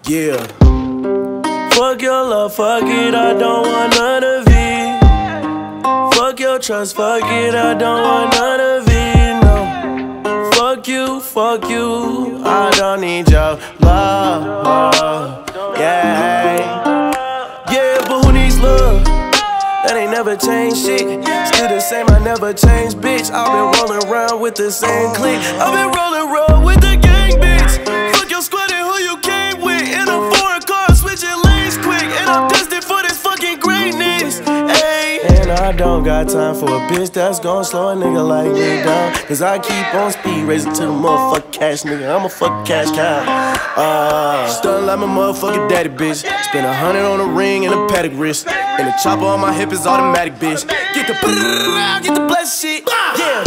Yeah. Fuck your love, fuck it, I don't want none of it. Fuck your trust, fuck it, I don't want none of it, no. Fuck you, I don't need your love, yeah. Yeah, but who needs love? That ain't never changed shit. Still the same, I never changed, bitch. I've been rolling around with the same clique. I've been rolling around with the gang, bitch. Fuck your squad and who you came with. In a foreign car, switching lanes quick. And I'm destined for this fucking greatness, ayy. And I don't got time for a bitch that's gon' slow a nigga like me down. Cause I keep on speed racing to the motherfucking cash, nigga. I'm a fucking cash cow. Stuntin' like my motherfucking daddy, bitch. Spend 100 on a ring and a paddock wrist. And the chopper on my hip is automatic, bitch. Get the blessed shit, yeah.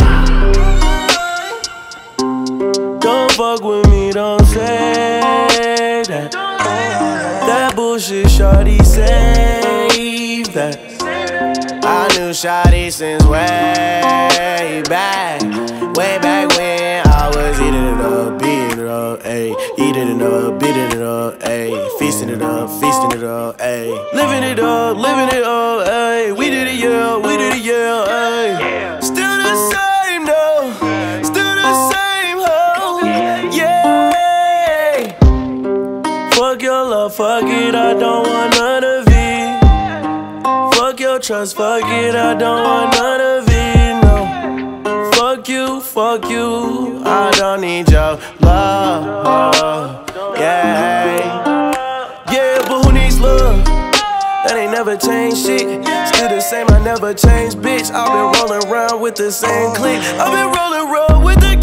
Don't fuck with me, don't say that. That bullshit, shawty, save that. I knew shawty since way back when I was eating it up, beating it up, ayy. Eating it up, beating it up, ayy. Feasting it up, ayy. Living it up, ayy. We did it, yeah, ayy. Still the same, though. Still the same, ho. Yeah. Fuck your love, fuck it, I don't want none of it. Fuck your trust, fuck it, I don't want none of it, no. Fuck you, I don't need your love, yeah. Yeah, but who needs love? That ain't never changed shit. Still the same, I never changed, bitch. I've been rolling around with the same clique. I've been rolling around with the